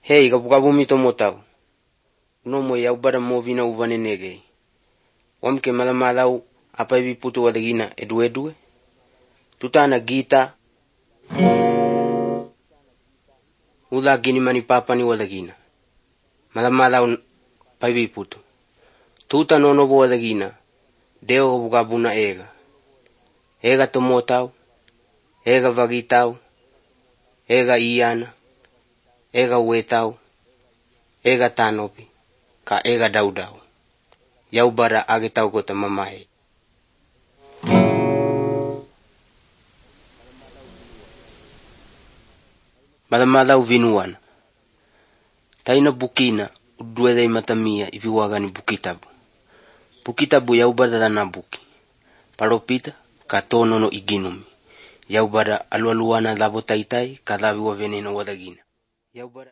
Hei gabu mito motau. Uno mo yaubara mo vina uvane negei. Wamke malamalau apa ibi putu wadagina edue. Tutana gita. Ula gini mani papa ni wadagina. Malamalau pa ibi putu. Tuta nono bo wadagina. Deo gabuna ega. Ega tomotau. Ega vagitau. Ega iana. Ega wetau. Ega tanopi. Ka ega daudau. Yaubara agetau kota mamae. Malamalau vinuana. Taina bukina uduedei matamia iviwagani bukitabu. Bukitabu yaubara dana buki. Paropita ka tonono iginumi. Yaubara alualuana labo taitai ka laviwa veneno wadagina. Yaubara